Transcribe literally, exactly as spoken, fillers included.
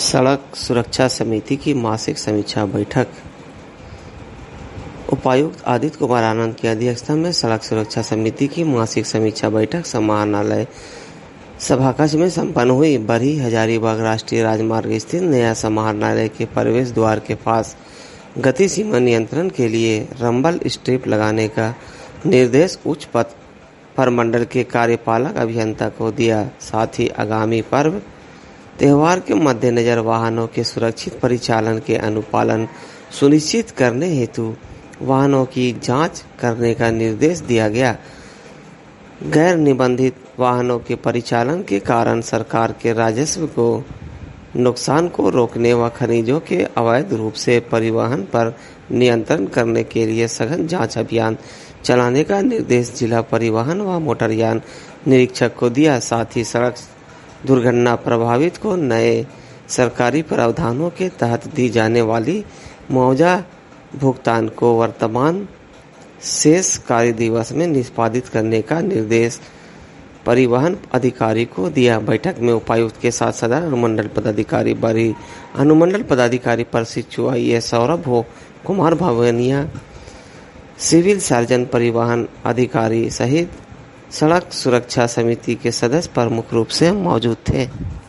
सड़क सुरक्षा समिति की मासिक समीक्षा बैठक। उपायुक्त आदित्य कुमार आनंद की अध्यक्षता में सड़क सुरक्षा समिति की मासिक समीक्षा बैठक समाहरणालय सभाकक्ष में संपन्न हुई। बरही हजारीबाग राष्ट्रीय राजमार्ग स्थित नया समाहरणालय के प्रवेश द्वार के पास गति सीमा नियंत्रण के लिए रंबल स्ट्रिप लगाने का निर्देश उच्च पथ प्रमंडल के कार्यपालक अभियंता को दिया। साथ ही आगामी पर्व त्योहार के मद्देनजर वाहनों के सुरक्षित परिचालन के अनुपालन सुनिश्चित करने हेतु वाहनों की जांच करने का निर्देश दिया गया। गैर निबंधित वाहनों के परिचालन के कारण सरकार के राजस्व को नुकसान को रोकने व खनिजों के अवैध रूप से परिवहन पर नियंत्रण करने के लिए सघन जांच अभियान चलाने का निर्देश जिला परिवहन व मोटरयान निरीक्षक को दिया। साथ ही सड़क दुर्घटना प्रभावित को नए सरकारी प्रावधानों के तहत दी जाने वाली मुआवजा भुगतान को वर्तमान शेष कार्य दिवस में निष्पादित करने का निर्देश परिवहन अधिकारी को दिया। बैठक में उपायुक्त के साथ सदर अनुमंडल पदाधिकारी बरही, अनुमंडल पदाधिकारी प्रशिक्षु आई ए सौरभ हो कुमार भवनिया, सिविल सर्जन, परिवहन अधिकारी सहित सड़क सुरक्षा समिति के सदस्य प्रमुख रूप से मौजूद थे।